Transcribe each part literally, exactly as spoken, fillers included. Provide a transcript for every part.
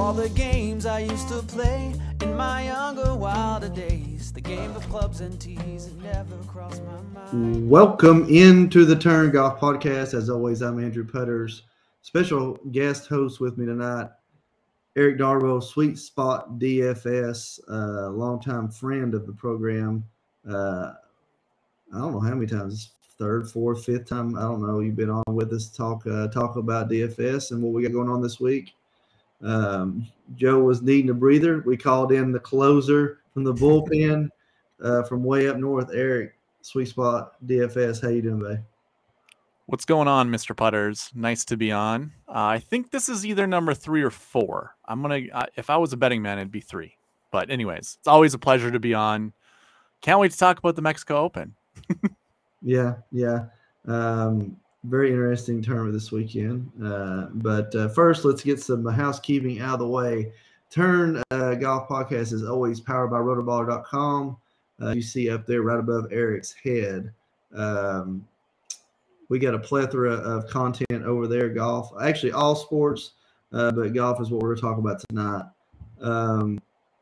all the games I used to play in my younger, wilder days. The game of clubs and tees had never crossed my mind. Welcome into the Turn Golf Podcast. As always, I'm Andrew Putters. Special guest host with me tonight, Eric Darwell, Sweet Spot D F S, uh, longtime friend of the program. Uh, I don't know how many times, third, fourth, fifth time, I don't know. You've been on with us to talk uh, talk about D F S and what we got going on this week. Um, Joe was needing a breather. We called in the closer from the bullpen uh, from way up north, Eric, Sweet Spot D F S. How you doing, babe? What's going on, Mister Putters? Nice to be on. Uh, I think this is either number three or four. I'm gonna. Uh, if I was a betting man, it'd be three. But anyways, it's always a pleasure to be on. Can't wait to talk about the Mexico Open. yeah, yeah. Um, very interesting tournament this weekend. Uh, but uh, first, let's get some housekeeping out of the way. Turn uh, Golf Podcast is always powered by rotoballer dot com. Uh, you see up there right above Eric's head. Um, we got a plethora of content over there, golf. Actually, all sports, uh, but golf is what we're talking about tonight. Um,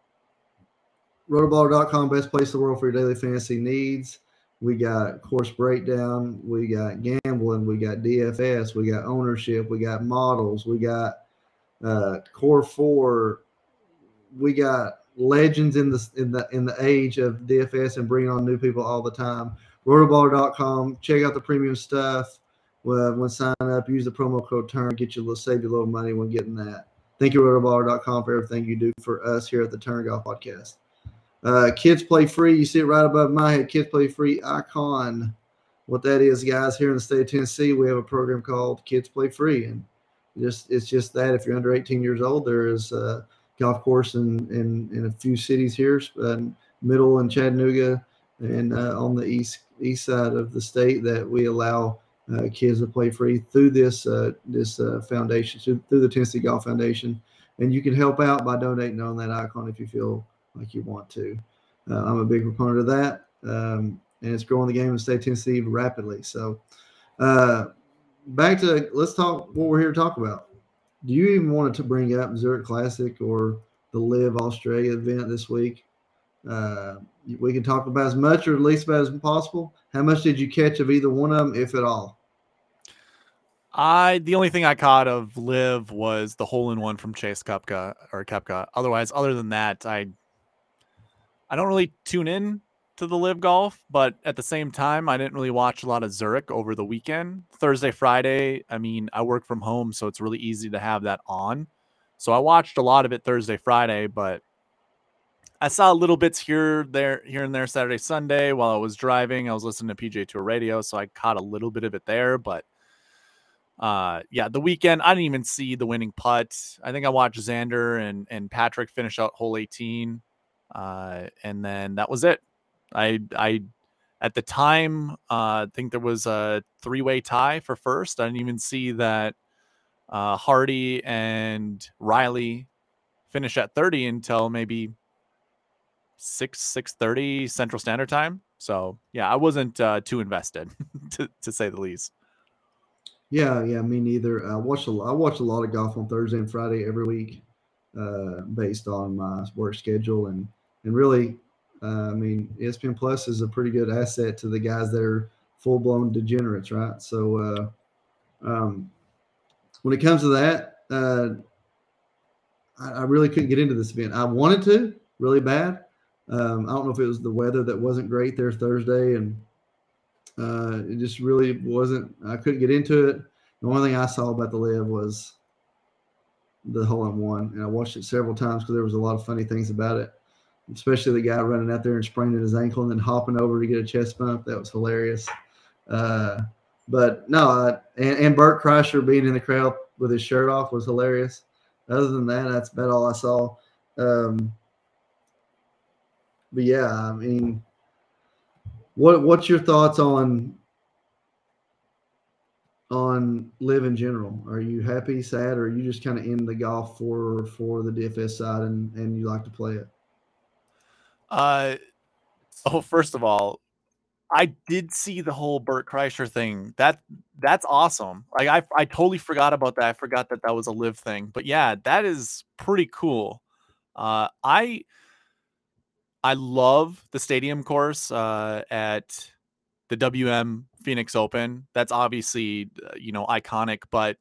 rotoballer dot com, best place in the world for your daily fantasy needs. We got course breakdown, we got gambling, we got D F S, we got ownership, we got models, we got uh, core four, we got legends in the in the in the age of D F S and bringing on new people all the time. rotoballer dot com, check out the premium stuff. Well, when signing up, use the promo code TURN, get you a little save you a little money when getting that. Thank you, rotoballer dot com, for everything you do for us here at the Turn Golf Podcast. Uh, Kids Play Free. You see it right above my head. Kids Play Free icon. What that is, guys, here in the state of Tennessee, we have a program called Kids Play Free, and just it's just that if you're under eighteen years old, there is a golf course in in, in a few cities here, uh, Middle and Chattanooga, and uh, on the east east side of the state that we allow uh, kids to play free through this uh, this uh, foundation, through, through the Tennessee Golf Foundation, and you can help out by donating on that icon if you feel like you want to. Uh, I'm a big proponent of that, um, and it's growing the game in the state of Tennessee rapidly. So uh, back to let's talk what we're here to talk about. Do you even want to bring up Zurich Classic or the Live Australia event this week? Uh, we can talk about as much or at least about as possible. How much did you catch of either one of them, if at all? I the only thing I caught of Live was the hole in one from Chase Koepka or Koepka. Otherwise, other than that, I I don't really tune in to the Live Golf, but at the same time, I didn't really watch a lot of Zurich over the weekend. Thursday, Friday, I mean, I work from home, so it's really easy to have that on. So I watched a lot of it Thursday, Friday, but I saw little bits here, there, here and there Saturday, Sunday while I was driving. I was listening to P G A Tour radio, so I caught a little bit of it there. But uh, yeah, the weekend, I didn't even see the winning putt. I think I watched Xander and, and Patrick finish out hole eighteen. Uh, and then that was it. I, I, at the time, uh, I think there was a three-way tie for first. I didn't even see that uh, Hardy and Riley finish at thirty until maybe six, six thirty Central Standard Time. So yeah, I wasn't uh, too invested to, to say the least. Yeah, yeah, me neither. I watch a, I watch a lot of golf on Thursday and Friday every week, uh, based on my work schedule, and and really, uh, I mean, E S P N Plus is a pretty good asset to the guys that are full blown degenerates, right? So, uh, um, when it comes to that, uh, I, I really couldn't get into this event. I wanted to really bad. Um, I don't know if it was the weather that wasn't great there Thursday, and uh, it just really wasn't. I couldn't get into it. The only thing I saw about the Live was the hole in one, and I watched it several times because there was a lot of funny things about it, especially the guy running out there and spraining his ankle and then hopping over to get a chest bump. That was hilarious. Uh, but no, uh, and, and Bert Kreischer being in the crowd with his shirt off was hilarious. Other than that, that's about all I saw. Um, but yeah, I mean, what what's your thoughts on on Live in general? Are you happy, sad, or are you just kind of in the golf for for the D F S side and and you like to play it? Uh, oh, first of all, I did see the whole Bert Kreischer thing. That that's awesome. Like I I totally forgot about that. I forgot that that was a live thing. But yeah, that is pretty cool. Uh, I I love the stadium course uh, at the W M Phoenix Open. That's obviously uh, you know iconic, but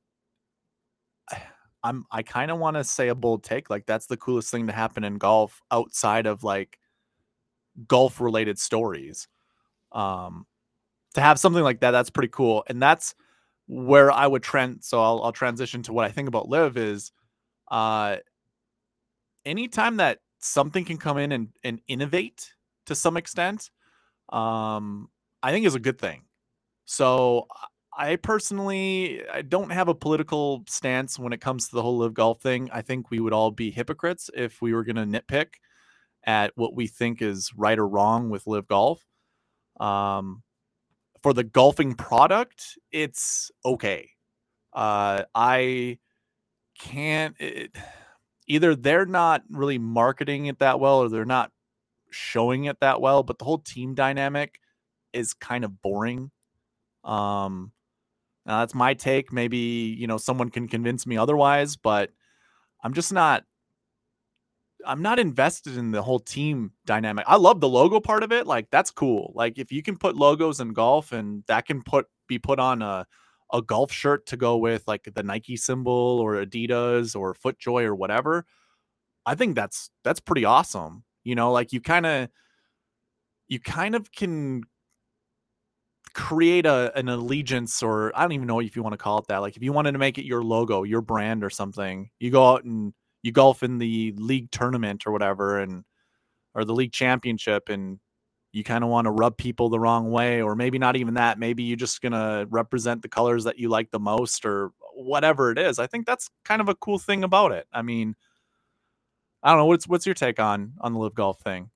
I'm I kind of want to say a bold take. Like that's the coolest thing to happen in golf outside of like golf related stories. Um, to have something like that, that's pretty cool. And that's where I would trend. So I'll, I'll transition to what I think about live is, uh, anytime that something can come in and, and innovate to some extent, um, I think is a good thing. So I personally, I don't have a political stance when it comes to the whole live golf thing. I think we would all be hypocrites if we were going to nitpick at what we think is right or wrong with live golf. Um, for the golfing product, it's okay. Uh, I can't it, either they're not really marketing it that well or they're not showing it that well, but the whole team dynamic is kind of boring. Um, now that's my take. Maybe, you know, someone can convince me otherwise, but I'm just not I'm not invested in the whole team dynamic. I love the logo part of it. Like that's cool. Like if you can put logos in golf and that can put be put on a a golf shirt to go with like the Nike symbol or Adidas or FootJoy or whatever, I think that's that's pretty awesome. You know, like you kind of you kind of can create a an allegiance, or I don't even know if you want to call it that. Like if you wanted to make it your logo, your brand or something, you go out and you golf in the league tournament or whatever, and or the league championship, and you kind of want to rub people the wrong way, or maybe not even that. Maybe you're just going to represent the colors that you like the most or whatever it is. I think that's kind of a cool thing about it. I mean, I don't know. What's, what's your take on, on the live golf thing?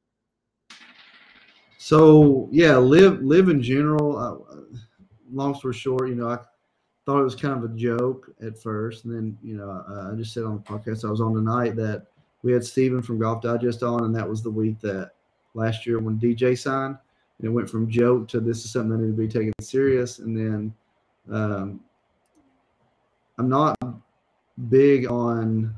So yeah, live, live in general, uh, long story short, you know, I thought it was kind of a joke at first. And then, you know, uh, I just said on the podcast I was on tonight that we had Steven from Golf Digest on, and that was the week that last year when D J signed, and it went from joke to this is something that needs to be taken serious. And then um, I'm not big on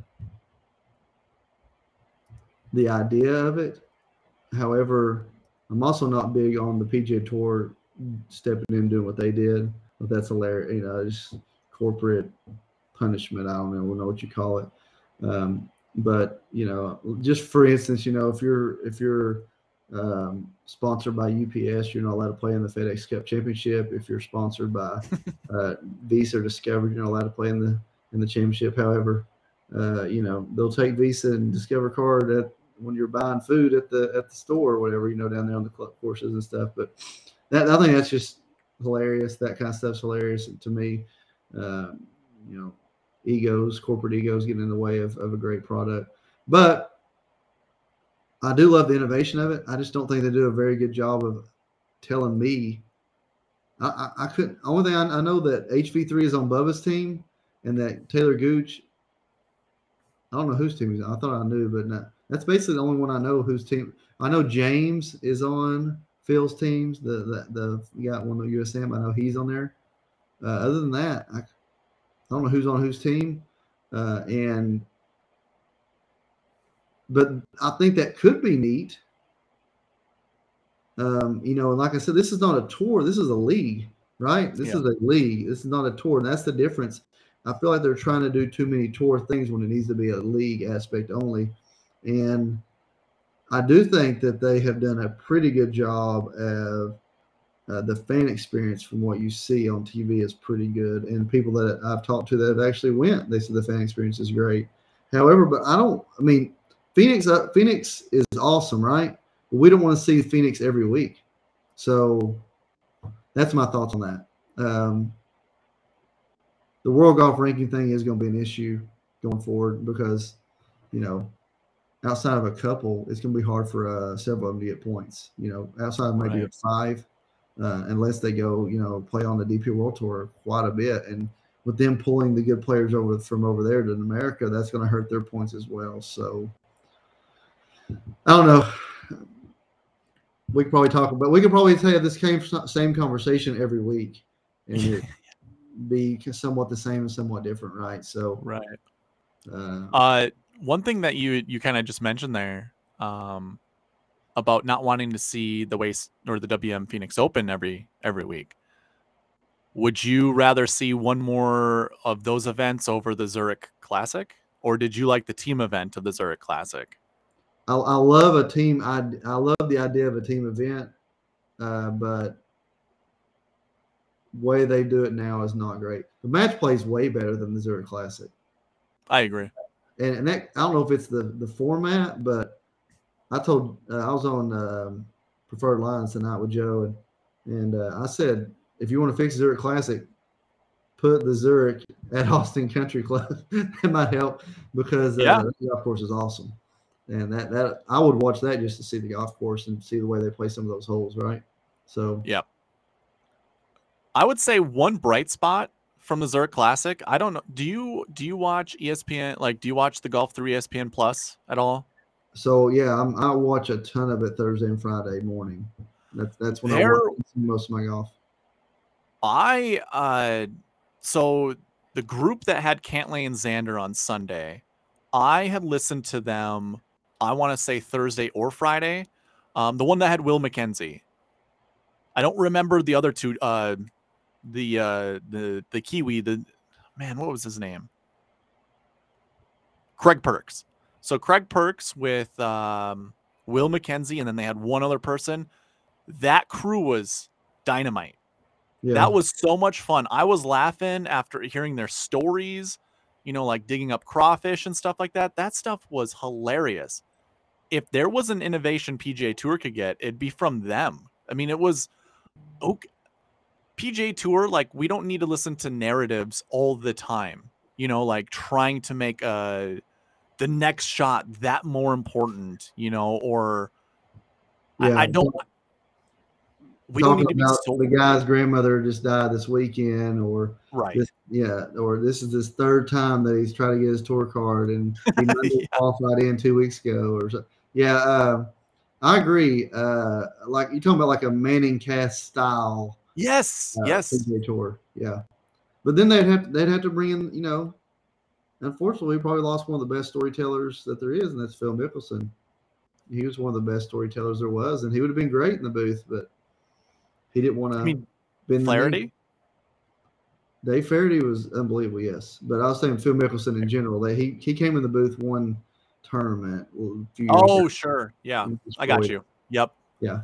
the idea of it. However, I'm also not big on the P G A Tour stepping in doing what they did. But that's hilarious. You know, just corporate punishment. I don't know, know what you call it. Um, but you know, just for instance, you know, if you're if you're um, sponsored by U P S, you're not allowed to play in the FedEx Cup Championship. If you're sponsored by uh, Visa or Discover, you're not allowed to play in the in the championship. However, uh, you know, they'll take Visa and Discover card at when you're buying food at the at the store or whatever, you know, down there on the club courses and stuff. But that I think that's just hilarious. That kind of stuff's hilarious to me. Um, you know, egos, corporate egos getting in the way of, of a great product. But I do love the innovation of it. I just don't think they do a very good job of telling me. I, I, I couldn't. Only thing I, I know that H V three is on Bubba's team, and that Taylor Gooch. I don't know whose team he's on. I thought I knew, but not. That's basically the only one I know whose team. I know James is on Phil's teams. The the the you got one of the U S M. I know he's on there. Uh, other than that, I, I don't know who's on whose team. Uh, and but I think that could be neat. Um, you know, and like I said, this is not a tour. This is a league, right? This Yeah. is a league. This is not a tour. And that's the difference. I feel like they're trying to do too many tour things when it needs to be a league aspect only. And I do think that they have done a pretty good job of uh, the fan experience from what you see on T V is pretty good. And people that I've talked to that have actually went, they said the fan experience is great. However, but I don't, I mean, Phoenix, uh, Phoenix is awesome, right? But we don't want to see Phoenix every week. So that's my thoughts on that. Um, the World Golf Ranking thing is going to be an issue going forward because, you know, outside of a couple, it's going to be hard for uh, several of them to get points. You know, outside of maybe Right. a five, uh, unless they go, you know, play on the D P World Tour quite a bit. And with them pulling the good players over from over there to America, that's going to hurt their points as well. So I don't know. we could probably talk about. We could probably have this same same conversation every week, and it be somewhat the same and somewhat different, right? So, right. Uh, Uh, one thing that you you kind of just mentioned there, um, about not wanting to see the Waste or the W M Phoenix Open every every week. Would you rather see one more of those events over the Zurich Classic, or did you like the team event of the Zurich Classic? I, I love a team. I I love the idea of a team event, uh, but the way they do it now is not great. The match play is way better than the Zurich Classic. I agree. And, and that I don't know if it's the the format, but I told uh, I was on um, Preferred Lines tonight with Joe, and and uh, I said, if you want to fix Zurich Classic, put the Zurich at Austin Country Club. That might help because uh, Yeah. the golf course is awesome, and that that I would watch that just to see the golf course and see the way they play some of those holes, right? So Yep. I would say one bright spot from the Zurich Classic. I don't know. Do you do you watch E S P N? Like, do you watch the Golf through E S P N Plus at all? so yeah, I'm, I watch a ton of it Thursday and Friday morning. That's that's when There, I watch most of my golf. I uh, so the group that had Cantlay and Xander on Sunday, I had listened to them. I want to say Thursday or Friday. Um, the one that had Will McKenzie. I don't remember the other two. Uh, the uh, the the Kiwi. The man, what was his name? Craig Perks. So Craig Perks with um, Will McKenzie, and then they had one other person. That crew was dynamite. Yeah. That was so much fun. I was laughing after hearing their stories, you know, like digging up crawfish and stuff like that. That stuff was hilarious. If there was an innovation P G A Tour could get, it'd be from them. I mean, it was okay. P G A Tour, like, we don't need to listen to narratives all the time, you know, like trying to make uh, the next shot that more important, you know, or Yeah. I, I don't. We don't Talking need to be about so the guy's grandmother just died this weekend, or right. this, yeah, or this is his third time that he's trying to get his tour card, and he yeah. qualified in two weeks ago, or so. Yeah, uh, I agree. Uh, like you're talking about, like a Manning Cast style. Yes, uh, yes. P G A Tour, yeah. But then they'd have to, they'd have to bring in, you know. Unfortunately, we probably lost one of the best storytellers that there is, and that's Phil Mickelson. He was one of the best storytellers there was, and he would have been great in the booth, but he didn't want to. I mean, Flaherty? Dave Flaherty was unbelievable, yes. But I was saying Phil Mickelson in general. That he he came in the booth one tournament. A few years oh, ago. Sure. Yeah, I got you. Yep. Yeah.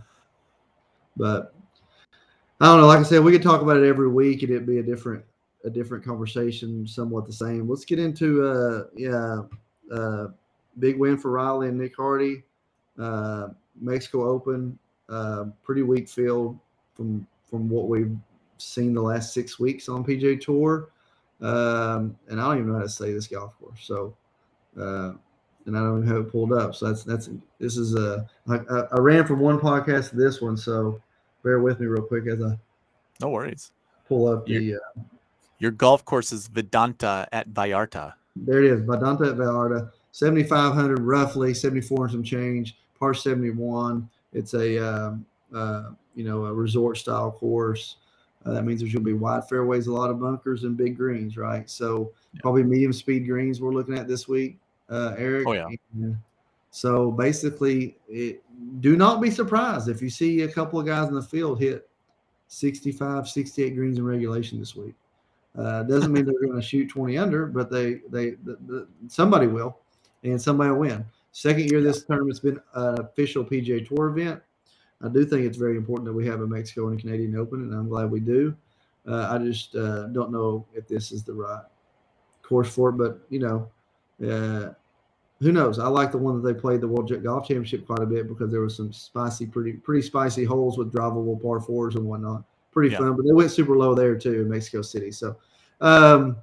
But I don't know. Like I said, we could talk about it every week, and it'd be a different a different conversation, somewhat the same. Let's get into uh yeah, uh, big win for Riley and Nick Hardy, uh, Mexico Open, uh, pretty weak field from from what we've seen the last six weeks on P G A Tour, um, and I don't even know how to say this golf course. So, uh, and I don't even have it pulled up. So that's that's this is a I, I ran from one podcast to this one. So bear with me real quick as I no worries pull up your, the uh, your golf course is Vedanta at Vallarta. There it is, Vedanta at Vallarta, seventy-five hundred roughly, seventy-four and some change, par seventy-one. It's a um, uh, you know a resort style course. Uh, that means there's going to be wide fairways, a lot of bunkers, and big greens, right? So yeah. Probably medium speed greens we're looking at this week, uh, Eric. Oh, yeah. And so basically, it, do not be surprised if you see a couple of guys in the field hit sixty-five, sixty-eight greens in regulation this week. Uh, doesn't mean they're going to shoot twenty under, but they they the, the, somebody will, and somebody will win. Second year this tournament's been an official P G A Tour event. I do think it's very important that we have a Mexico and a Canadian Open, and I'm glad we do. Uh, I just uh, don't know if this is the right course for it, but, you know, uh, who knows? I like the one that they played the World Golf Championship quite a bit because there was some spicy, pretty pretty spicy holes with drivable par fours and whatnot. Pretty yeah. fun, but they went super low there, too, in Mexico City. So, um,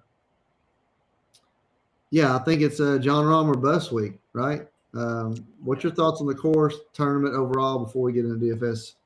yeah, I think it's a John Rahm or bust week, right? Um, what's your thoughts on the course tournament overall before we get into D F S?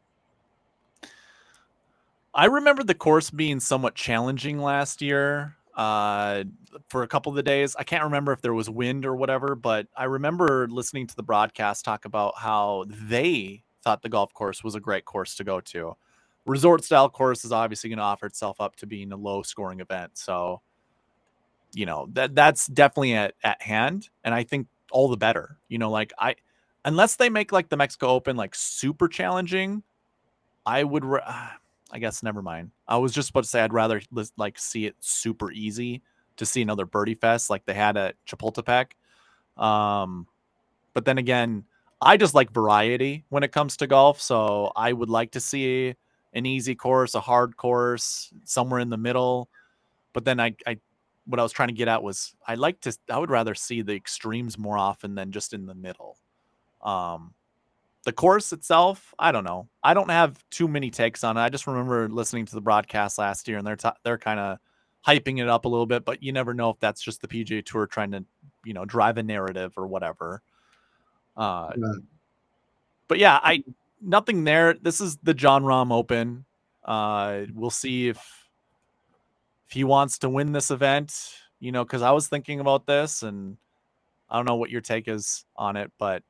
I remember the course being somewhat challenging last year uh, for a couple of the days. I can't remember if there was wind or whatever, but I remember listening to the broadcast talk about how they thought the golf course was a great course to go to. Resort style course is obviously going to offer itself up to being a low scoring event. So, you know, that that's definitely at, at hand. And I think all the better, you know, like I, unless they make like the Mexico Open, like super challenging, I would, I guess, never mind. I was just about to say, I'd rather like see it super easy to see another birdie fest like they had at Chapultepec. Um, but then again, I just like variety when it comes to golf. So I would like to see an easy course, a hard course, somewhere in the middle. But then I, I, what I was trying to get at was I like to, I would rather see the extremes more often than just in the middle. Um, the course itself, I don't know. I don't have too many takes on it. I just remember listening to the broadcast last year and they're, t- they're kind of hyping it up a little bit, but you never know if that's just the P G A Tour trying to, you know, drive a narrative or whatever. Uh, Right. But yeah, I nothing there. This is the Jon Rahm Open. Uh, we'll see if if he wants to win this event. You know, because I was thinking about this, and I don't know what your take is on it, but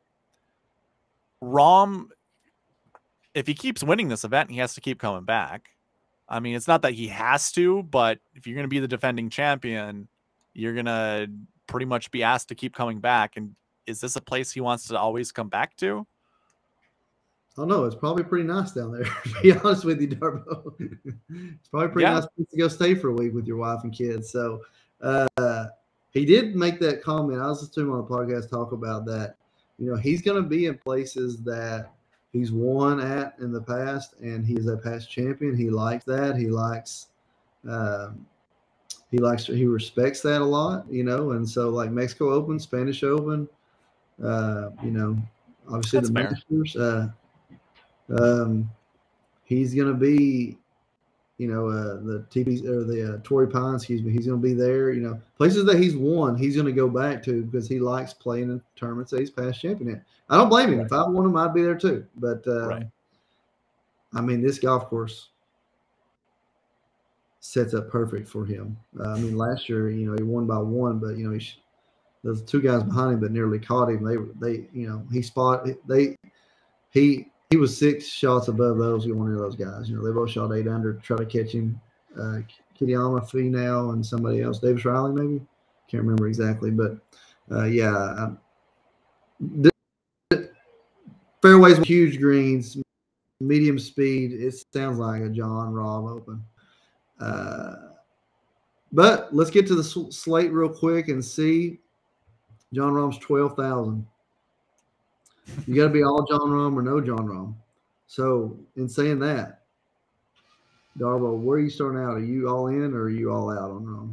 Rahm, if he keeps winning this event, he has to keep coming back. I mean, it's not that he has to, but if you're going to be the defending champion, you're going to pretty much be asked to keep coming back. And is this a place he wants to always come back to? I don't know. It's probably pretty nice down there, to be honest with you, Darbo. It's probably pretty Yeah. nice place to go stay for a week with your wife and kids. So uh, he did make that comment. I was listening to him on the podcast talk about that. You know, he's going to be in places that he's won at in the past, and he is a past champion. He likes that. He likes, um, he likes, he respects that a lot, you know. And so, like Mexico Open, Spanish Open, uh, you know, obviously That's the fair. Masters. Uh, um, he's going to be, you know, uh, the T P or the uh, Torrey Pines, excuse me. He's going to be there. You know, places that he's won, he's going to go back to because he likes playing in tournaments that he's past champion in. I don't blame him. Right. If I won him, I'd be there too. But uh, Right. I mean, this golf course sets up perfect for him. Uh, I mean, last year, you know, he won by one, but you know, he sh- there's two guys behind him that nearly caught him. They, they, you know, he spot they, he. He was six shots above those. One of those guys, you know, they both shot eight under to try to catch him. Uh, Kitayama Finau and somebody else, Davis Riley, maybe. Can't remember exactly, but uh, yeah, um, fairways with huge greens, medium speed. It sounds like a Jon Rahm Open. Uh, but let's get to the sl- slate real quick and see. Jon Rahm's twelve thousand. You got to be all Jon Rahm or no Jon Rahm. So, in saying that, Darbo, where are you starting out? Are you all in or are you all out on Rahm?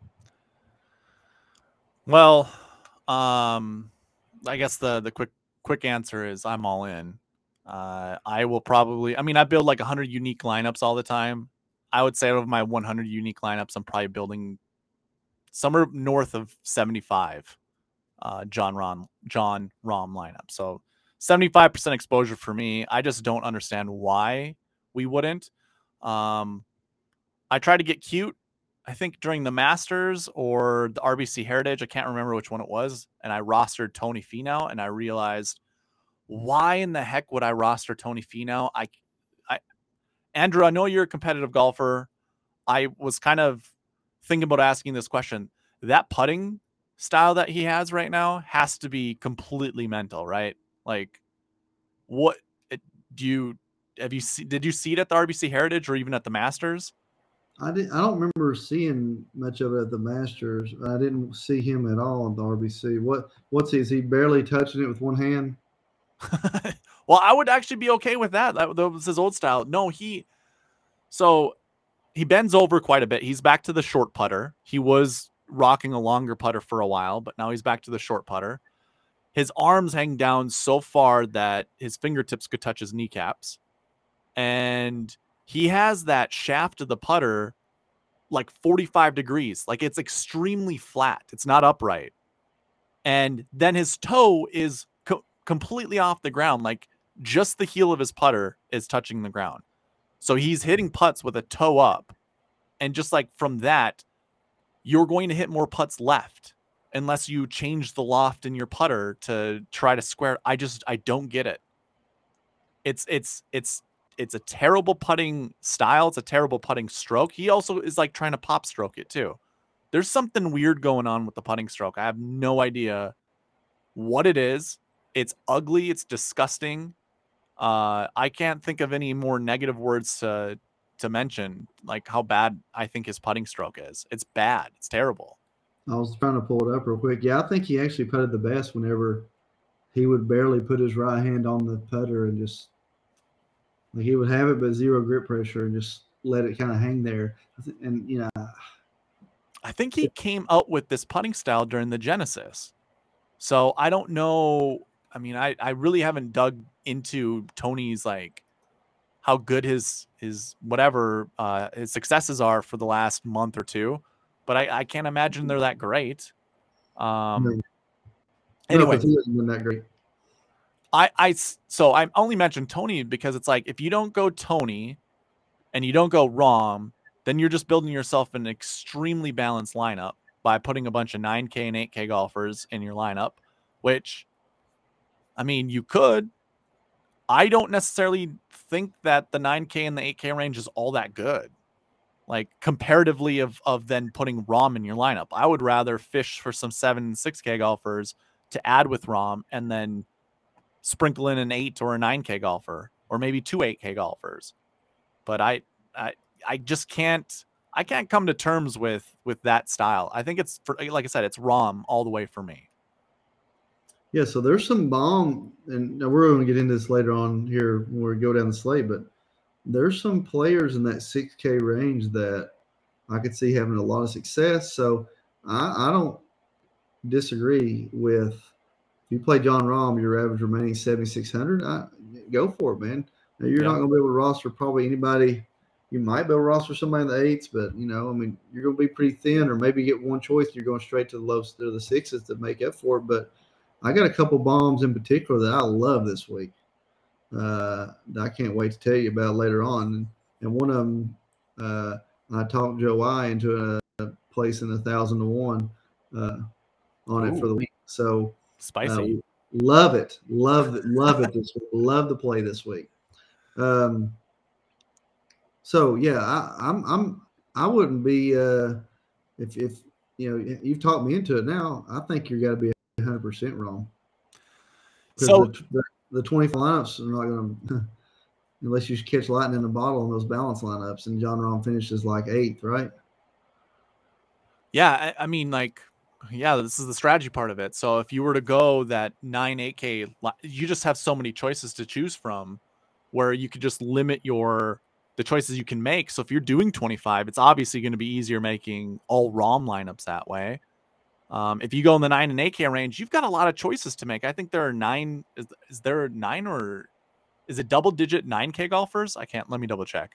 Well, um, I guess the the quick quick answer is I'm all in. Uh, I will probably. I mean, I build like one hundred unique lineups all the time. I would say out of my one hundred unique lineups, I'm probably building somewhere north of seventy-five. Uh, Jon Rahm, Jon Rahm lineup. So seventy-five percent exposure for me. I just don't understand why we wouldn't. Um, I try to get cute. I think during the Masters or the R B C Heritage, I can't remember which one it was, and I rostered Tony Finau, and I realized why in the heck would I roster Tony Finau? I, I, Andrew, I know you're a competitive golfer. I was kind of thinking about asking this question. That putting style that he has right now has to be completely mental, right? Like, what do you have you see, did you see it at the R B C Heritage or even at the Masters? I did. I don't remember seeing much of it at the Masters. I didn't see him at all at the R B C. What? What's he? Is he barely touching it with one hand? Well, I would actually be okay with that. That, that was his old style. No, he. So he bends over quite a bit. He's back to the short putter. He was rocking a longer putter for a while, but now he's back to the short putter. His arms hang down so far that his fingertips could touch his kneecaps. And he has that shaft of the putter like forty-five degrees. Like it's extremely flat. It's not upright. And then his toe is co- completely off the ground. Like just the heel of his putter is touching the ground. So he's hitting putts with a toe up. And just like from that, you're going to hit more putts left unless you change the loft in your putter to try to square. I just, I don't get it. It's it's it's it's a terrible putting style. It's a terrible putting stroke. He also is like trying to pop stroke it too. There's something weird going on with the putting stroke. I have no idea what it is. It's ugly. It's disgusting. Uh, I can't think of any more negative words to to mention, like how bad I think his putting stroke is. It's bad. It's terrible. I was trying to pull it up real quick. Yeah, I think he actually putted the best whenever he would barely put his right hand on the putter and just like he would have it but zero grip pressure and just let it kind of hang there. And you know, I think he came out with this putting style during the Genesis. So I don't know. I mean, I, I really haven't dug into Tony's like how good his his whatever uh, his successes are for the last month or two, but I, I can't imagine they're that great. Um, no, anyway, he hasn't been that great. I I so I only mentioned Tony because it's like if you don't go Tony and you don't go Rahm, then you're just building yourself an extremely balanced lineup by putting a bunch of nine K and eight K golfers in your lineup, which, I mean, you could. I don't necessarily think that the nine K and the eight K range is all that good. Like comparatively of of then putting Rahm in your lineup. I would rather fish for some seven and six K golfers to add with Rahm and then sprinkle in an eight or a nine K golfer or maybe two eight K golfers. But I I I just can't I can't come to terms with with that style. I think it's for, like I said, it's Rahm all the way for me. Yeah, so there's some bomb, and we're going to get into this later on here when we go down the slate, but there's some players in that six K range that I could see having a lot of success. So I, I don't disagree with if you play Jon Rahm, your average remaining seventy-six hundred, I, go for it, man. Now, you're Yeah. not going to be able to roster probably anybody. You might be able to roster somebody in the eights, but, you know, I mean, you're going to be pretty thin, or maybe get one choice. You're going straight to the lows to the sixes to make up for it. But I got a couple bombs in particular that I love this week. Uh, that I can't wait to tell you about later on. And, and one of them, uh, I talked Joe I into a, a place in a thousand to one uh, on Ooh. it for the week. So Spicy. uh, love it, love it, love it this week. Love the play this week. Um, so yeah, I, I'm I'm I wouldn't be uh, if if you know you've talked me into it now. I think you're got to be one hundred percent wrong. So the, the, the twenty lineups are not going to unless you catch lightning in a bottle on those balance lineups. And Jon Rahm finishes like eighth, right? Yeah, I, I mean, like, yeah, this is the strategy part of it. So if you were to go that nine eight K, you just have so many choices to choose from, where you could just limit your the choices you can make. So if you're doing twenty-five, it's obviously going to be easier making all Rahm lineups that way. Um, if you go in the nine and eight K range, you've got a lot of choices to make. I think there are nine. Is, is there nine or is it double digit nine K golfers? I can't. Let me double check.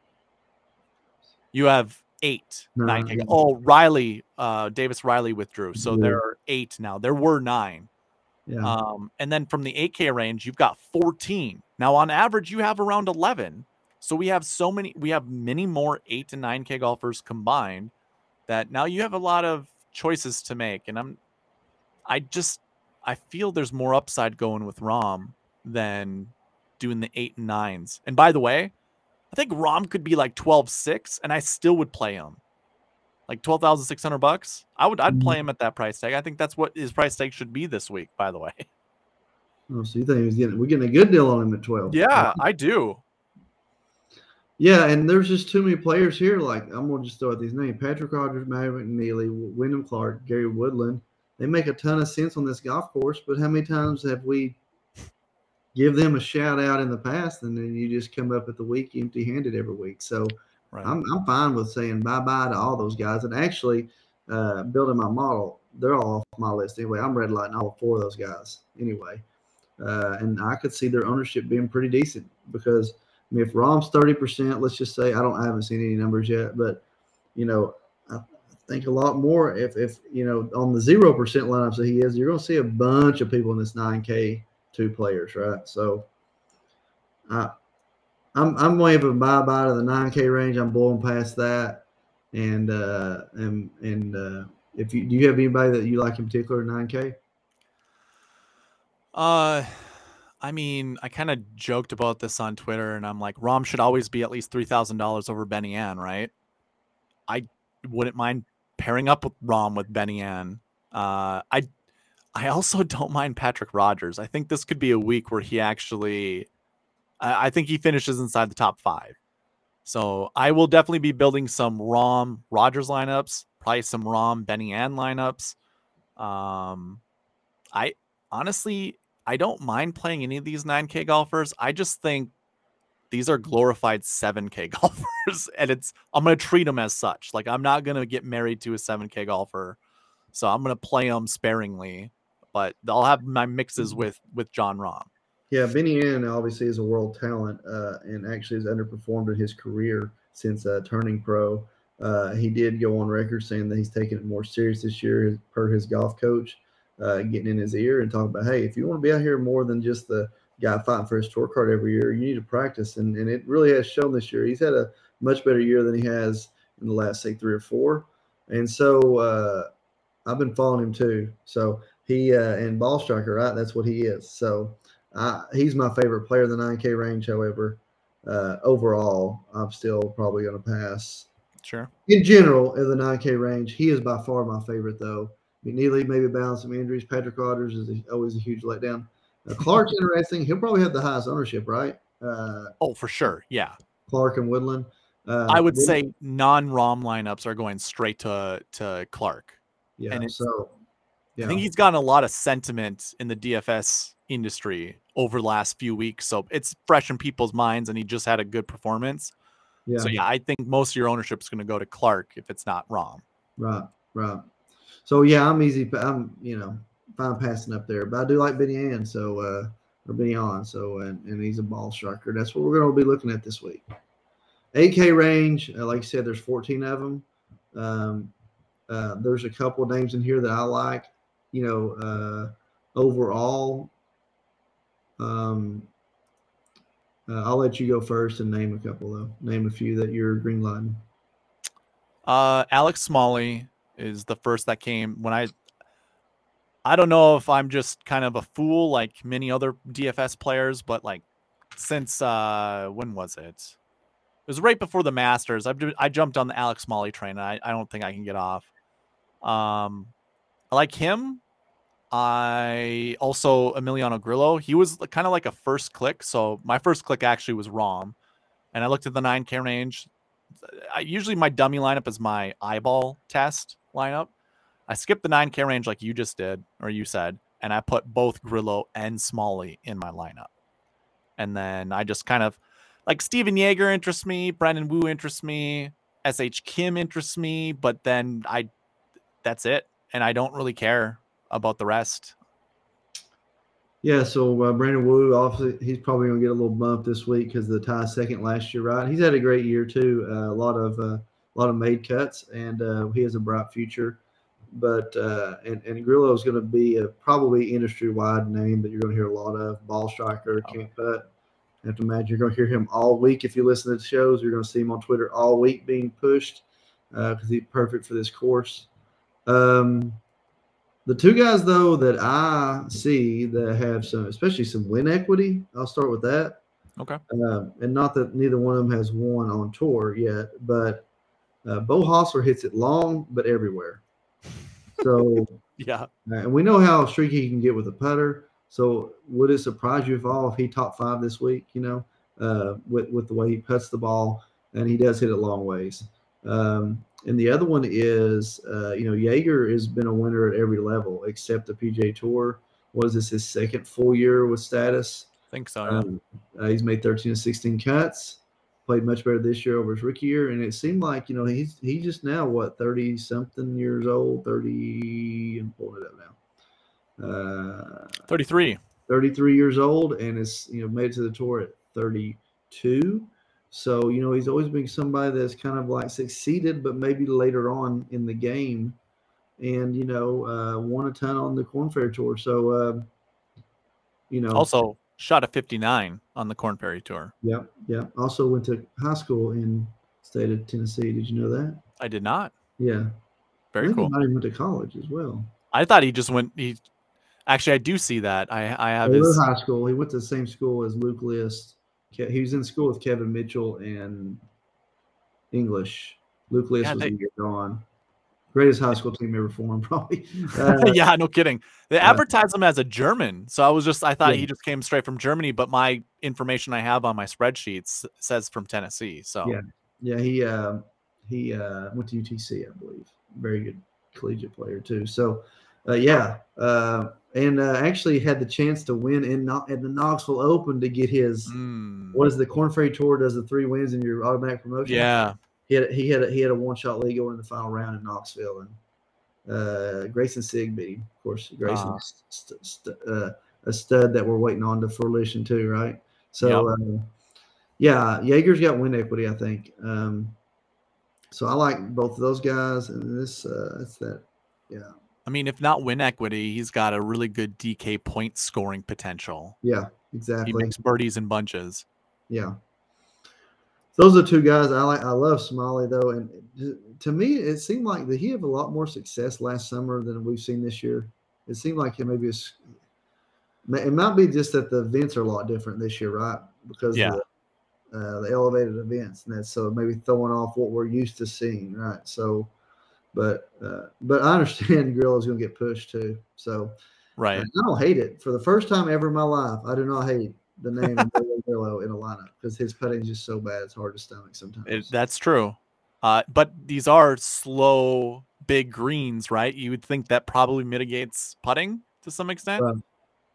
You have eight No, nine K. yeah. Oh, Riley, uh, Davis Riley withdrew, so Yeah. there are eight now. There were nine. Yeah. Um, and then from the eight K range, you've got fourteen. Now, on average, you have around eleven. So we have so many. We have many more eight to nine K golfers combined. That now you have a lot of choices to make, and I'm I just I feel there's more upside going with Rahm than doing the eight and nines. And by the way, I think Rahm could be like twelve six, and I still would play him. Like twelve thousand six hundred bucks. I would I'd play him at that price tag. I think that's what his price tag should be this week, by the way. Oh, so you think he's getting we're getting a good deal on him at twelve? Yeah, I do. Yeah, and there's just too many players here. Like, I'm going to just throw out these names: Patrick Rodgers, Maverick Neely, Wyndham Clark, Gary Woodland. They make a ton of sense on this golf course, but how many times have we give them a shout out in the past, and then you just come up at the week empty-handed every week? So Right. I'm I'm fine with saying bye-bye to all those guys. And actually, uh, building my model, they're all off my list anyway. I'm red lighting all four of those guys anyway. Uh, and I could see their ownership being pretty decent because – I mean, if Rahm's thirty percent, let's just say, I don't, I haven't seen any numbers yet, but, you know, I think a lot more if, if, you know, on the zero percent lineups that he is, you're going to see a bunch of people in this nine K two players, right? So I, I'm, I'm waving bye-bye to the nine K range. I'm blowing past that. And, uh, and, and, uh, if you, do you have anybody that you like in particular, nine K? Uh, I mean, I kind of joked about this on Twitter, and I'm like, Rom should always be at least three thousand dollars over Benny Ann, right? I wouldn't mind pairing up with Rom with Benny Ann. Uh, I I also don't mind Patrick Rogers. I think this could be a week where he actually, I, I think he finishes inside the top five. So I will definitely be building some Rom Rogers lineups, probably some Rom Benny Ann lineups. Um, I honestly, I don't mind playing any of these nine K golfers. I just think these are glorified seven K golfers, and it's I'm gonna treat them as such. Like, I'm not gonna get married to a seven K golfer, so I'm gonna play them sparingly. But I'll have my mixes with with John Rahm. Yeah, Benny Ann obviously is a world talent, uh, and actually has underperformed in his career since uh, turning pro. Uh, he did go on record saying that he's taking it more serious this year, per his golf coach, uh, getting in his ear and talking about, hey, if you want to be out here more than just the guy fighting for his tour card every year, you need to practice. And, and it really has shown this year. He's had a much better year than he has in the last, say, three or four. And so uh, I've been following him too. So he uh, and ball striker, right? That's what he is. So uh, he's my favorite player in the nine K range. However, uh, overall, I'm still probably going to pass. Sure. In general, in the nine K range, he is by far my favorite, though. McNeely maybe balance some injuries. Patrick Rogers is a, always a huge letdown. Uh, Clark's interesting. He'll probably have the highest ownership, right? Uh, oh, for sure. Yeah. Clark and Woodland. Uh, I would say non-Rom lineups are going straight to to Clark. Yeah. And so yeah. I think he's gotten a lot of sentiment in the D F S industry over the last few weeks, so it's fresh in people's minds, and he just had a good performance. Yeah. So yeah, I think most of your ownership is going to go to Clark if it's not Rom. Right. Right. So yeah, I'm easy. I'm you know fine passing up there, but I do like Benny Ann. So uh, or Benny On. So and, and he's a ball striker. That's what we're going to be looking at this week. eight K range, uh, like I said, there's fourteen of them. Um, uh, there's a couple of names in here that I like. You know, uh, overall, um, uh, I'll let you go first and name a couple though. Name a few that you're green lighting. Uh, Alex Smalley is the first that came when I. I don't know if I'm just kind of a fool like many other D F S players, but like since uh, when was it? It was right before the Masters. I I jumped on the Alex Smalley train. And I I don't think I can get off. Um, I like him. I also Emiliano Grillo. He was kind of like a first click. So my first click actually was Rom, and I looked at the nine K range. I usually my dummy lineup is my eyeball test lineup. I skipped the nine K range like you just did, or you said, and I put both Grillo and Smalley in my lineup. And then I just kind of like Steven Yeager interests me, Brandon Wu interests me, S H Kim interests me, but then I that's it. And I don't really care about the rest. Yeah, so uh, Brandon Wu, obviously, he's probably going to get a little bump this week because the tie second last year, right? He's had a great year too. Uh, a lot of uh, a lot of made cuts, and uh, he has a bright future. But uh, and and Grillo is going to be a probably industry wide name that you're going to hear a lot of. Ball striker, can't putt. I have to imagine you're going to hear him all week if you listen to the shows. You're going to see him on Twitter all week being pushed because uh, he's perfect for this course. Um, The two guys, though, that I see that have some, especially some win equity, I'll start with that. Okay. Uh, and not that neither one of them has won on tour yet, but uh, Bo Hostler hits it long, but everywhere. So, yeah. Uh, and we know how streaky he can get with a putter. So, would it surprise you if all if he top five this week? You know, uh, with with the way he puts the ball, and he does hit it long ways. Um, And the other one is, uh, you know, Yeager has been a winner at every level except the P G A Tour. Was this his second full year with status? I think so. Yeah. Um, uh, he's made thirteen to sixteen cuts, played much better this year over his rookie year. And it seemed like, you know, he's he's just now, what, thirty something years old, thirty, I'm pulling it up now. Uh, thirty-three. thirty-three years old and is, you know, made it to the tour at thirty-two. So, you know, he's always been somebody that's kind of like succeeded, but maybe later on in the game and, you know, uh, won a ton on the Korn Ferry Tour. So, uh, you know. Also shot a fifty-nine on the Korn Ferry Tour. Yeah, yeah. Also went to high school in the state of Tennessee. Did you know that? I did not. Yeah. Very I think cool. He might have went to college as well. I thought he just went – he. Actually, I do see that. I I have Taylor his. High School. He went to the same school as Luke List. Ke- He was in school with Kevin Mitchell and English. Luke List Yeah, was a they, year gone. Greatest high school team ever formed, probably. Uh, yeah, no kidding. They uh, advertise him as a German, so I was just I thought yeah, he just came straight from Germany, but my information I have on my spreadsheets says from Tennessee. So yeah, yeah. He uh, he uh, went to U T C, I believe. Very good collegiate player too. So, uh, yeah, uh, and uh, actually had the chance to win in not at the Knoxville Open to get his. mm, What is the Corn Ferry Tour? Does the three wins in your automatic promotion? yeah, He had he had a, he had a one shot lead going in the final round in Knoxville, and uh, Grayson Sig beat him. Of course, Grayson, uh, st- st- uh, a stud that we're waiting on to fruition too, right? yep. So, uh, yeah, Jaeger's got win equity, I think. Um, so I like both of those guys, and this uh, that's that. Yeah, I mean, if not win equity, he's got a really good D K point scoring potential. yeah, He exactly. makes birdies in bunches. Yeah. Those are two guys I like. I love Smalley though, and to me, it seemed like that he had a lot more success last summer than we've seen this year. It seemed like it maybe it's, it might be just that the events are a lot different this year, right? Because Yeah, of the, uh, the elevated events, and that's so maybe throwing off what we're used to seeing, right? So, but uh, but I understand Grillo's going to get pushed too. So uh, right. I don't hate it. For the first time ever in my life, I do not hate the name of Billy Grillo in a lineup because his putting is just so bad; it's hard to stomach It, sometimes. that's true. Uh, but these are slow, big greens, right? You would think that probably mitigates putting to some extent. Uh,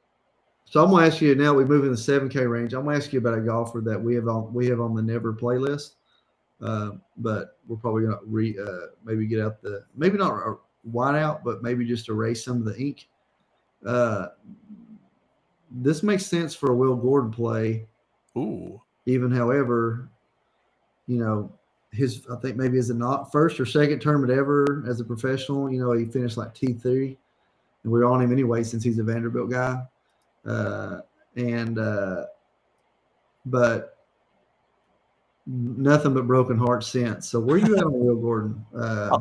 So I'm gonna ask you now. We move in the seven K range. I'm gonna ask you about a golfer that we have on we have on the never playlist, uh, but we're probably gonna re uh, maybe get out the maybe not a white out, but maybe just erase some of the ink. Uh, this makes sense for a Will Gordon play. Ooh, Even however, you know his I think maybe is it not first or second tournament ever as a professional. You know he finished like T three, and we're on him anyway since he's a Vanderbilt guy. Uh, and uh, but nothing but broken hearts since. So where are you at on Will Gordon? Uh, Uh,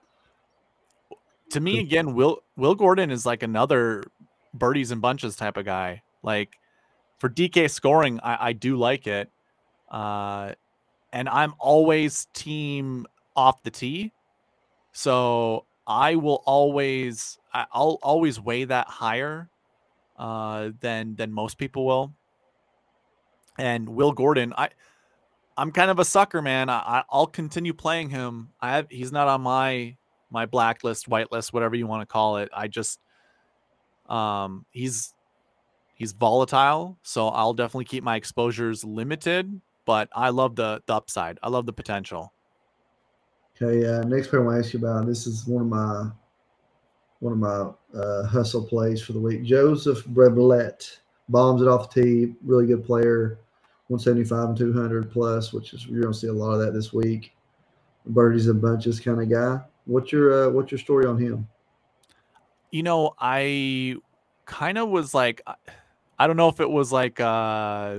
to me again, Will Will Gordon is like another birdies and bunches type of guy. Like for D K scoring, I, I do like it, uh, and I'm always team off the tee. So I will always I- I'll always weigh that higher uh, than than most people will. And Will Gordon, I I'm kind of a sucker, man. I, I'll continue playing him. I have he's not on my my blacklist, whitelist, whatever you want to call it. I just um he's he's volatile, so I'll definitely keep my exposures limited. But I love the the upside. I love the potential. okay, uh, next player I want to ask you about. This is one of my one of my uh, hustle plays for the week. Joseph Breblett bombs it off the tee. Really good player, one seventy-five and two hundred plus, which is you're gonna see a lot of that this week. Birdies and bunches kind of guy. What's your uh, what's your story on him? You know, I kind of was like, I don't know if it was like uh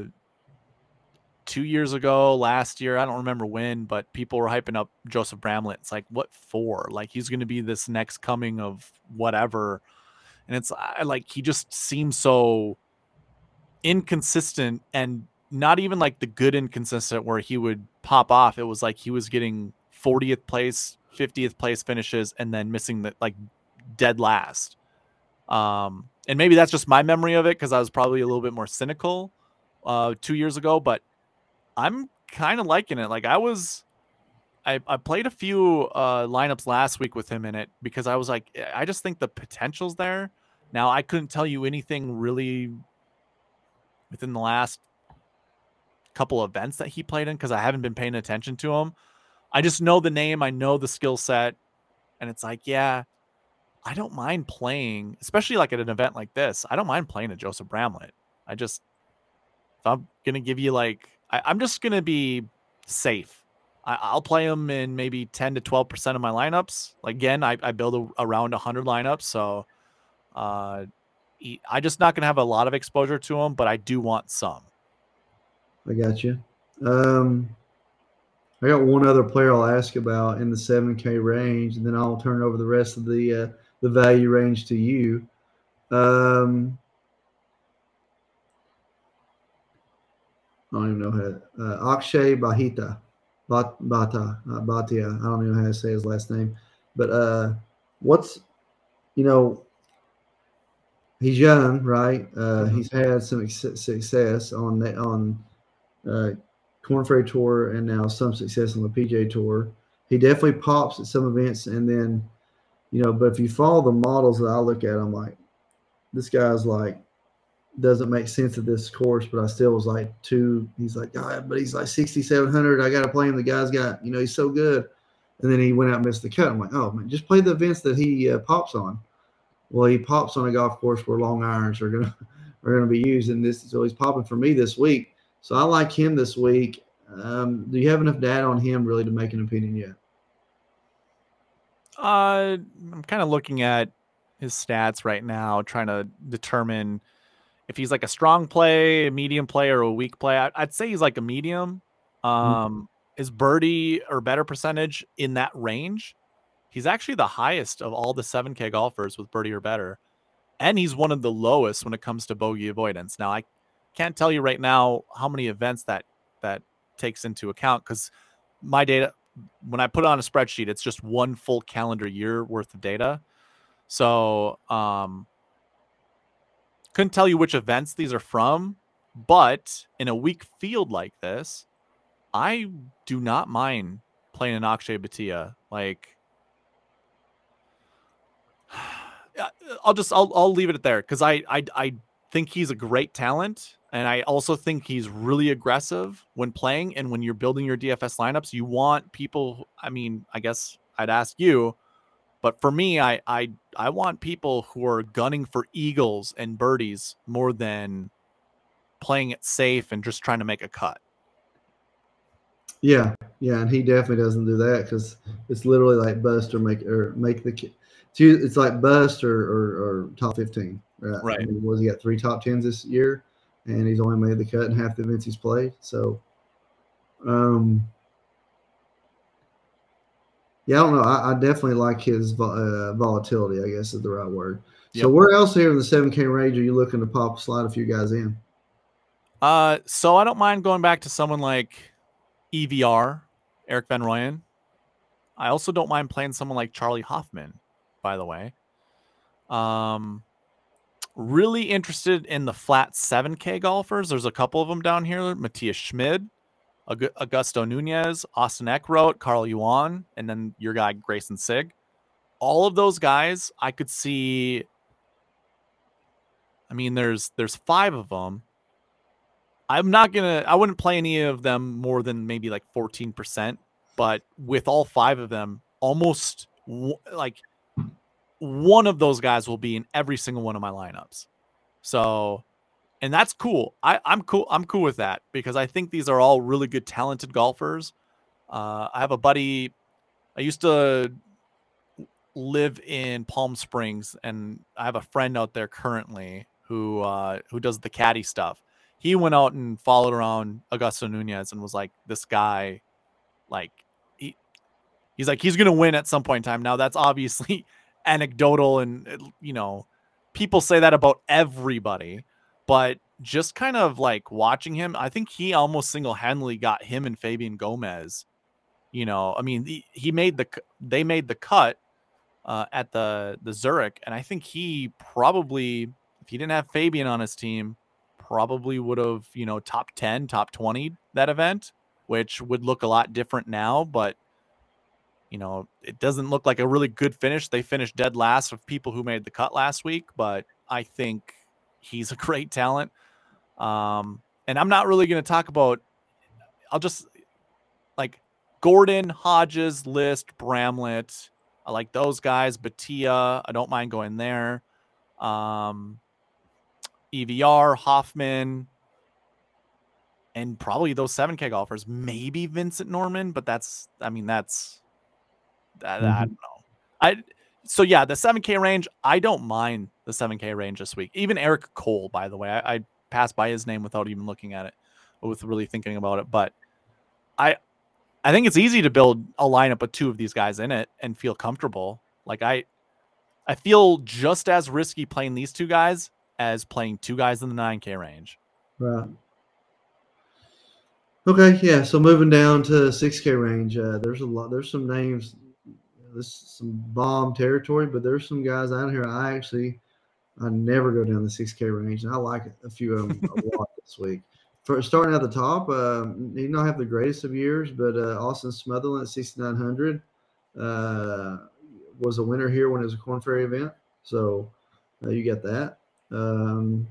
two years ago, last year, I don't remember when, but people were hyping up Joseph Bramlett. It's like, what for? Like, he's going to be this next coming of whatever. And it's I, like, he just seems so inconsistent and not even like the good inconsistent where he would pop off. It was like he was getting fortieth place, fiftieth place finishes and then missing the like dead last. Um, and maybe that's just my memory of it because I was probably a little bit more cynical uh, two years ago, but I'm kind of liking it. Like I was, I, I played a few uh, lineups last week with him in it because I was like, I just think the potential's there. Now I couldn't tell you anything really within the last couple events that he played in because I haven't been paying attention to him. I just know the name, I know the skill set, and it's like, yeah, I don't mind playing, especially like at an event like this. I don't mind playing a Joseph Bramlett. I just, if I'm gonna give you like, I, I'm just gonna be safe. I, I'll play him in maybe ten to twelve percent of my lineups. Like, again, I, I build a, around one hundred lineups, so uh, he, I just not gonna have a lot of exposure to him, but I do want some. I got you. Um, I got one other player I'll ask about in the seven K range, and then I'll turn over the rest of the uh, the value range to you. Um, I don't even know how. Uh, Akshay Bahita, Bat, Bata, uh, Bhatia. I don't even know how to say his last name. But uh, what's you know he's young, right? Uh, Mhm. he's had some ex- success on the, on uh, Corn Ferry Tour and now some success on the P G A Tour. He definitely pops at some events, and then you know. But if you follow the models that I look at, I'm like, this guy's like doesn't make sense of this course, but I still was like two. He's like, God, but he's like sixty-seven hundred. I got to play him. The guy's got, you know, he's so good. And then he went out and missed the cut. I'm like, oh man, just play the events that he uh, pops on. Well, he pops on a golf course where long irons are gonna are gonna be used, and this so he's popping for me this week. So I like him this week. Um, do you have enough data on him really to make an opinion yet? Uh, I'm kind of looking at his stats right now, trying to determine if he's like a strong play, a medium play, or a weak play. I, I'd say he's like a medium. Um, his birdie or better percentage in that range, he's actually the highest of all the seven K golfers with birdie or better. And he's one of the lowest when it comes to bogey avoidance. Now, I can't tell you right now how many events that that takes into account because my data, when I put it on a spreadsheet, it's just one full calendar year worth of data. So, um, couldn't tell you which events these are from, but in a weak field like this, I do not mind playing an Akshay Bhatia. Like, I'll just I'll I'll leave it at there because I I I think he's a great talent, and I also think he's really aggressive when playing. And when you're building your D F S lineups, you want people. I mean, I guess I'd ask you, but for me, I I I want people who are gunning for eagles and birdies more than playing it safe and just trying to make a cut. Yeah, yeah, and he definitely doesn't do that because it's literally like bust or make or make the. It's like bust or, or, or top fifteen. Right? I Right. mean, was he got three top tens this year, and he's only made the cut in half the events he's played. So, um, yeah, I don't know. I, I definitely like his uh, volatility. I guess is the right word. So, Yep. where else here in the seven K range are you looking to pop slide a few guys in? Uh, so I don't mind going back to someone like E V R, Eric Van Rooyen. I also don't mind playing someone like Charlie Hoffman, by the way. Um, really interested in the flat seven K golfers. There's a couple of them down here. Matthias Schmid, Augusto Nunez, Austin Eckroat, Carl Yuan, and then your guy Grayson Sigg. All of those guys, I could see. I mean, there's there's five of them. I'm not gonna. I wouldn't play any of them more than maybe like fourteen percent. But with all five of them, almost w- like one of those guys will be in every single one of my lineups. So, and that's cool. I, I'm cool. I'm cool with that because I think these are all really good, talented golfers. Uh, I have a buddy. I used to live in Palm Springs, and I have a friend out there currently who uh, who does the caddy stuff. He went out and followed around Augusto Nunez and was like, "This guy, like, he, he's like he's gonna win at some point in time." Now that's obviously anecdotal, and you know, people say that about everybody, but just kind of like watching him, I think he almost single-handedly got him and Fabian Gomez. You know, I mean, he, he made the they made the cut uh, at the the Zurich, and I think he probably, if he didn't have Fabian on his team, probably would have, you know, top ten, top twenty that event, which would look a lot different now. But you know, it doesn't look like a really good finish. They finished dead last of people who made the cut last week, but I think he's a great talent. Um, and I'm not really going to talk about. I'll just like Gordon, Hodges, List, Bramlett. I like those guys. Bhatia, I don't mind going there. Um, E V R, Hoffman, and probably those seven K golfers. Maybe Vincent Norman, but that's, I mean, that's, that, Mm-hmm. I don't know. I, so yeah, the seven K range, I don't mind the seven K range this week. Even Eric Cole, by the way, I, I passed by his name without even looking at it, with really thinking about it. But I, I think it's easy to build a lineup with two of these guys in it and feel comfortable. Like I, I feel just as risky playing these two guys as playing two guys in the nine K range. Right. Okay, yeah. So moving down to six K range, uh, there's a lot. There's some names. This is some bomb territory, but there's some guys out here. I actually, I never go down the six K range, and I like a few of them a lot this week. For starting at the top, uh, he not have the greatest of years, but uh, Austin Smotherland at sixty-nine hundred uh, was a winner here when it was a Corn Ferry event. So uh, you got that. Um,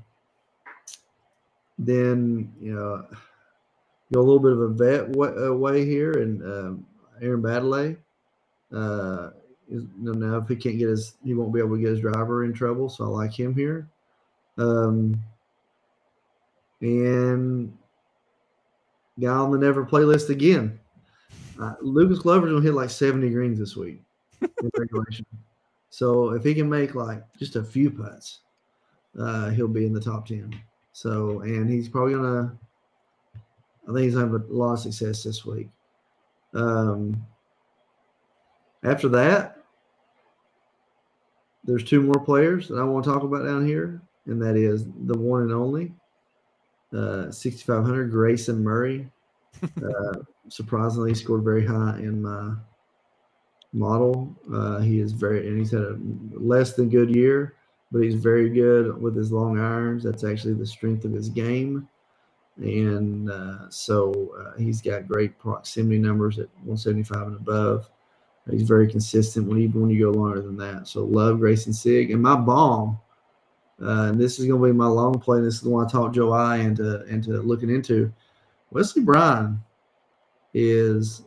then you know, go a little bit of a vet way, uh, way here, and um, Aaron Baddeley. Uh, is, you know, now if he can't get his, he won't be able to get his driver in trouble. So I like him here. Um, and guy on the never playlist again. Uh, Lucas Glover's gonna hit like seventy greens this week in regulation. So if he can make like just a few putts, uh, he'll be in the top ten. So and he's probably gonna. I think he's having a lot of success this week. Um, after that, there's two more players that I want to talk about down here, and that is the one and only uh, sixty-five hundred Grayson Murray. Uh, surprisingly, he scored very high in my model. Uh, he is very, and he's had a less than good year, but he's very good with his long irons. That's actually the strength of his game. And uh, so uh, he's got great proximity numbers at one seventy-five and above. He's very consistent when even when you go longer than that. So love Grayson Sig. And my bomb, uh, and this is going to be my long play. And this is the one I talked Joe I into into looking into. Wesley Bryan is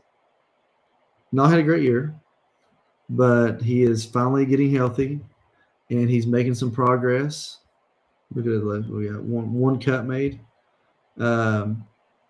not had a great year, but he is finally getting healthy, and he's making some progress. Look at it, we got one one cut made, um,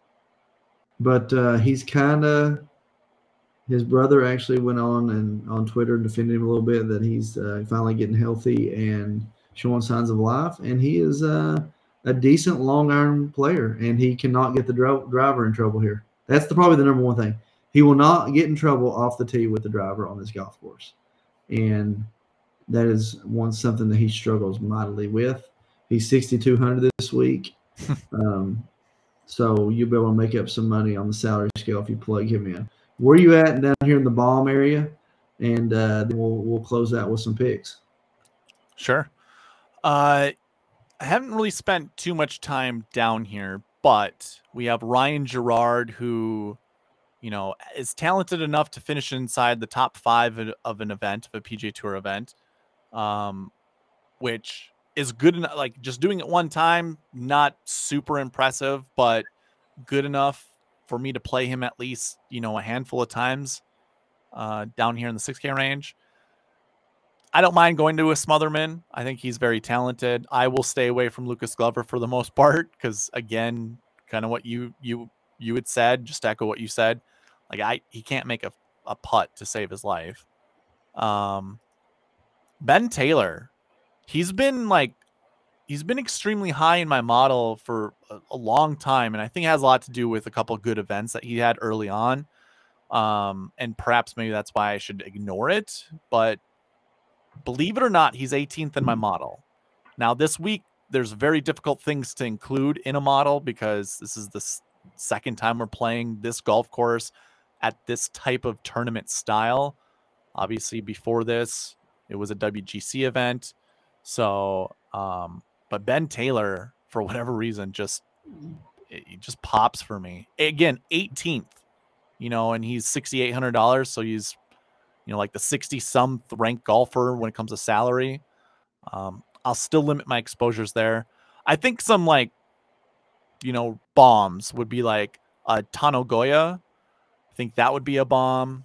but uh, he's kind of. His brother actually went on and on Twitter and defended him a little bit that he's uh, finally getting healthy and showing signs of life, and he is uh, a decent long iron player, and he cannot get the dro- driver in trouble here. That's the, probably the number one thing. He will not get in trouble off the tee with the driver on this golf course, and that is one something that he struggles mightily with. He's sixty-two hundred this week, um, so you'll be able to make up some money on the salary scale if you plug him in. Where are you at down here in the bomb area? And uh, then we'll we'll close out with some picks. Sure. Uh, I haven't really spent too much time down here, but we have Ryan Gerard, who, you know, is talented enough to finish inside the top five of an event, of a P G A Tour event, um, which is good enough. Like just doing it one time, not super impressive, but good enough for me to play him at least, you know, a handful of times uh, down here in the six K range. I don't mind going to a Smotherman. I think he's very talented. I will stay away from Lucas Glover for the most part because, again, kind of what you you you had said, just to echo what you said. Like I, he can't make a, a putt to save his life. Um, Ben Taylor, he's been like he's been extremely high in my model for a, a long time, and I think it has a lot to do with a couple of good events that he had early on. Um, and perhaps maybe that's why I should ignore it. But believe it or not, he's eighteenth in my model. Now, this week, there's very difficult things to include in a model because this is the s- second time we're playing this golf course at this type of tournament style. Obviously, before this, it was a W G C event. So, um, but Ben Taylor, for whatever reason, just it, it just pops for me. Again, eighteenth, you know, and he's sixty-eight hundred dollars. So he's, you know, like the sixty-some ranked golfer when it comes to salary. Um, I'll still limit my exposures there. I think some, like, you know, bombs would be like a Tano Goya. I think that would be a bomb.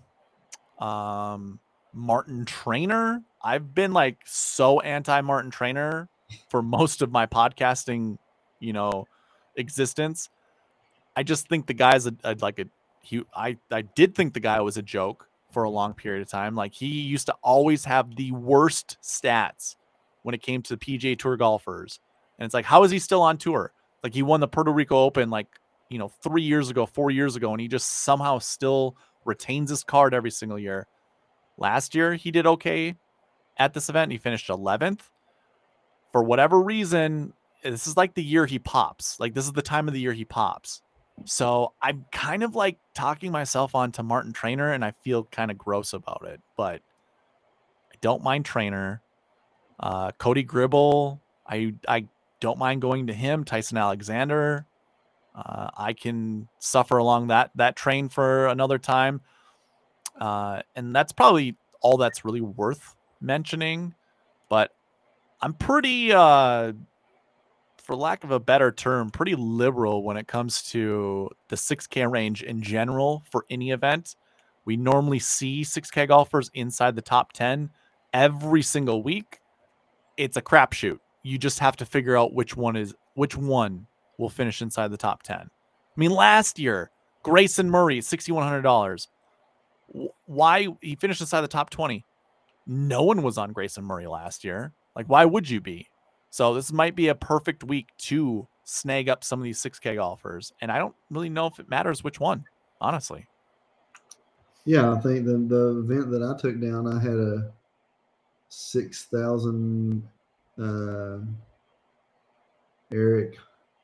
Um, Martin Trainer. I've been like so anti Martin Trainer for most of my podcasting, you know, existence. I just think the guy's a, a like a he. I I did think the guy was a joke for a long period of time. Like he used to always have the worst stats when it came to P G A Tour golfers, and it's like, how is he still on tour? Like he won the Puerto Rico Open like, you know, three years ago, four years ago, and he just somehow still retains his card every single year. Last year he did okay. at this event. He finished eleventh. For whatever reason, this is like the year he pops. Like this is the time of the year he pops. So I'm kind of like talking myself onto Martin Trainer, and I feel kind of gross about it. But I don't mind Trainer. Uh, Cody Gribble, I I don't mind going to him. Tyson Alexander, uh, I can suffer along that that train for another time. Uh, and that's probably all that's really worth mentioning. But I'm pretty, uh, for lack of a better term, pretty liberal when it comes to the six K range in general for any event. We normally see six K golfers inside the top ten every single week. It's a crapshoot. You just have to figure out which one is which one will finish inside the top ten. I mean, last year, Grayson Murray, six thousand one hundred dollars. Why he finished inside the top twenty? No one was on Grayson Murray last year. Like, why would you be? So this might be a perfect week to snag up some of these six K golfers. And I don't really know if it matters which one, honestly. Yeah, I think the the event that I took down, I had a six thousand uh, Eric,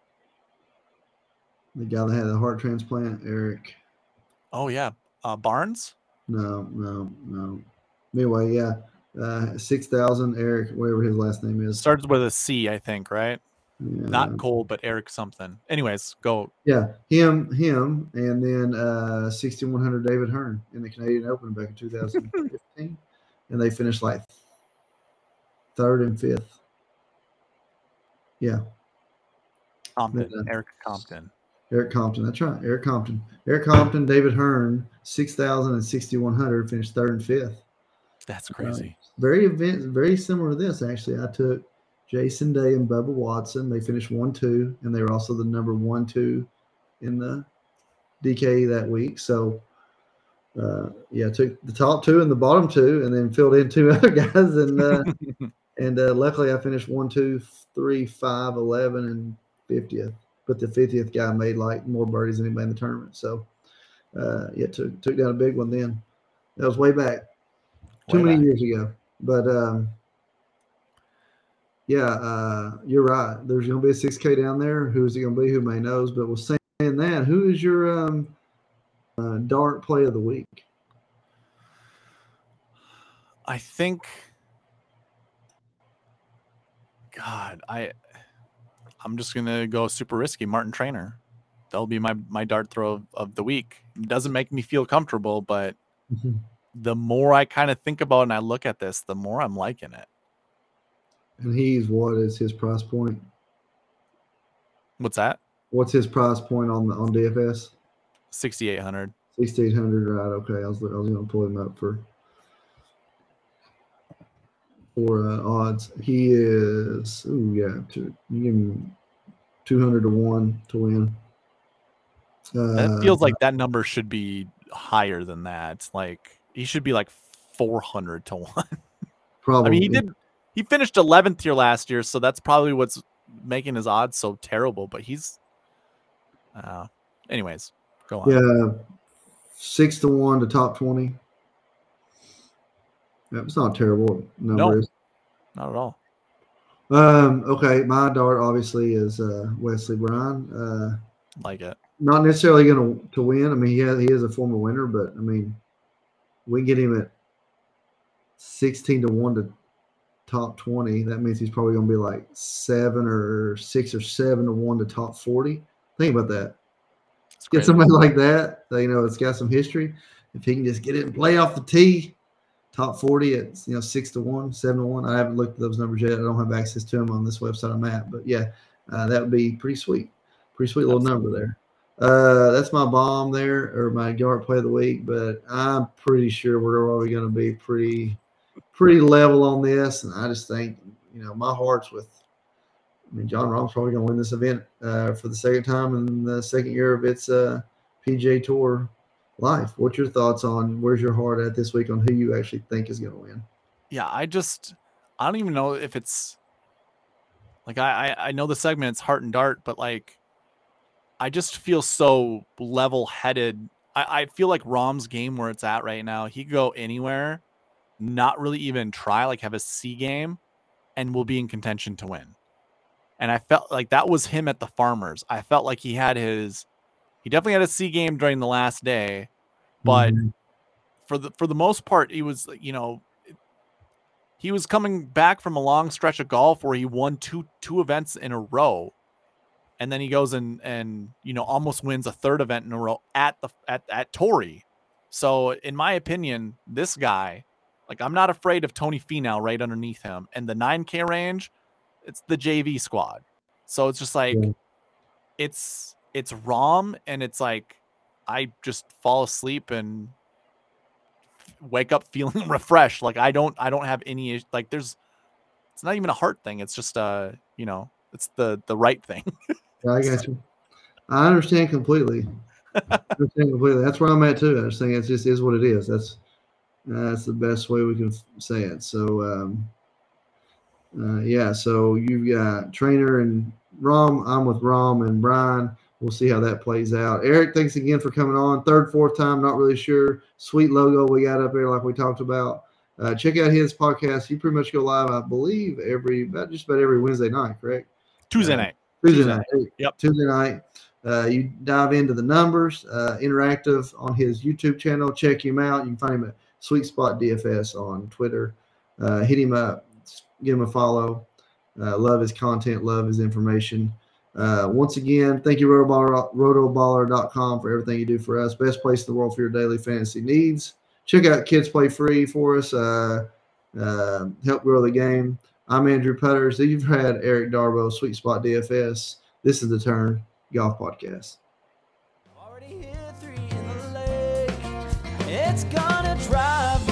the guy that had the heart transplant, Eric. Oh yeah, uh, Barnes. No, no, no. Anyway, yeah, uh, six thousand Eric, whatever his last name is. Starts with a C, I think, right? Yeah. Not Cole, but Eric something. Anyways, go. Yeah, him, him, and then uh, sixty-one hundred David Hearn in the Canadian Open back in two thousand fifteen, and they finished like third and fifth. Yeah. Compton, Yeah. Eric Compton. Eric Compton, that's right. Eric Compton. Eric Compton, David Hearn, six thousand and sixty-one hundred, finished third and fifth. That's crazy. Uh, very event, very similar to this, actually. I took Jason Day and Bubba Watson. They finished one two, and they were also the number one two in the D K that week. So, uh, yeah, took the top two and the bottom two, and then filled in two other guys. And uh, and uh, luckily, I finished one, two, three, five, eleven, and fiftieth. But the fiftieth guy made like more birdies than anybody in the tournament. So, uh, yeah, took took down a big one then. That was way back, too Way many back. years ago. But um, yeah, uh, you're right. There's going to be a six K down there. Who's it going to be? Who may knows? But with saying that, who is your um, uh, dart play of the week? I think, God, I, I'm just gonna go super risky. Martin Trainer, that'll be my my dart throw of, of the week. It doesn't make me feel comfortable, but Mm-hmm. the more I kind of think about it and I look at this, the more I'm liking it. And he's what is his price point? What's that? What's his price point on the on D F S? sixty-eight hundred. sixty-eight hundred, right? Okay, I was I was going to pull him up for for uh, odds. He is oh yeah, two, you give him two hundred to one to win. Uh, That feels like that number should be higher than that. Like he should be like four hundred to one. probably. I mean, he did. He finished eleventh here last year, so that's probably what's making his odds so terrible. But he's, uh, anyways, go on. Yeah, six to one to top twenty. Yeah, it's not a terrible number. No, not at all. Um, okay, my dart obviously is uh, Wesley Bryan. Uh, Like it. not necessarily going to to win. I mean, he has, he is a former winner, but I mean, we get him at sixteen to one to top twenty. That means he's probably going to be like seven or six or seven to one to top forty. Think about that. It's Get crazy. somebody like that, that, you know, it's got some history. If he can just get it and play off the tee, top forty at, you know, six to one, seven to one. I haven't looked at those numbers yet. I don't have access to them on this website I'm at, but yeah, uh, that would be pretty sweet. Pretty sweet little Absolutely. number there. Uh, that's my bomb there, or my dart play of the week, but I'm pretty sure we're probably going to be pretty, pretty level on this. And I just think, you know, my heart's with, I mean, John Rahm's probably going to win this event uh, for the second time in the second year of its uh, P G A Tour life. What's your thoughts on where's your heart at this week on who you actually think is going to win? Yeah, I just, I don't even know if it's like I, I I know the segment it's heart and dart, but like I just feel so level headed. I, I feel like Rahm's game where it's at right now, he could go anywhere not really even try, like have a C game, and will be in contention to win. And I felt like that was him at the Farmers. I felt like he had his, he definitely had a C game during the last day, but Mhm. for the for the most part, he was, you know, he was coming back from a long stretch of golf where he won two two events in a row, and then he goes and and you know almost wins a third event in a row at the at at Torrey. So in my opinion, this guy, like I'm not afraid of Tony Finau right underneath him, and the nine K range, it's the J V squad. So it's just like Yeah. it's it's Rahm, and it's like I just fall asleep and wake up feeling refreshed. Like I don't I don't have any, like there's, it's not even a heart thing. It's just uh you know it's the the right thing. Yeah, I got you. I understand completely. I understand completely. That's where I'm at too. I just think it just is what it is. That's that's the best way we can say it. So um, uh, yeah. So you've got Trainer and Rom. I'm with Rom and Brian. We'll see how that plays out. Eric, thanks again for coming on. Third, fourth time, not really sure. Sweet logo we got up there, like we talked about. Uh, check out his podcast. He pretty much go live, I believe, every about just about every Wednesday night, correct? Tuesday Uh, night. Tuesday, Tuesday night. night. Yep. Tuesday night. Uh, you dive into the numbers, uh, interactive on his YouTube channel. Check him out. You can find him at Sweet Spot D F S on Twitter. Uh, hit him up. Give him a follow. Uh, love his content. Love his information. Uh, once again, thank you, rotoballer dot com, for everything you do for us. Best place in the world for your daily fantasy needs. Check out Kids Play Free for us. Uh, uh, help grow the game. I'm Andrew Putters. You've had Eric Darbo, Sweet Spot D F S. This is the Turn Golf Podcast. Already hit three in the lake. It's gonna drive